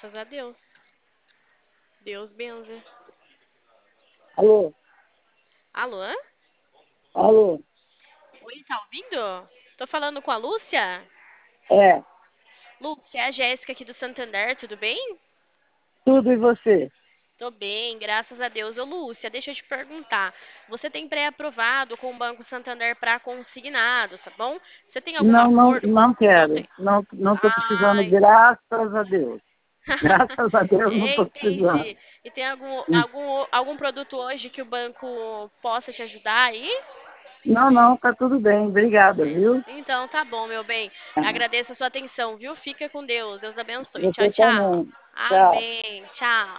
Graças a Deus. Deus benze. Alô? Alô? Alô? Oi, tá ouvindo? Tô falando com a Lúcia? É, Lúcia, é a Jéssica aqui do Santander, tudo bem? tudo e você? Tô bem, graças a Deus. Ô, Lúcia, deixa eu te perguntar. Você tem pré-aprovado com o Banco Santander para consignado, tá bom? Você tem algum Não, não, acordo? não Não quero. tem. Não, não estou precisando, Ai, graças a Deus. Graças a Deus não estou precisando. entendi. E tem algum produto hoje que o banco possa te ajudar aí? Não, não, tá tudo bem. Obrigada, viu? Então tá bom, meu bem. Agradeço a sua atenção, viu? Fica com Deus. Deus abençoe. Tchau, Você tchau. também. Tchau. Amém. Tchau.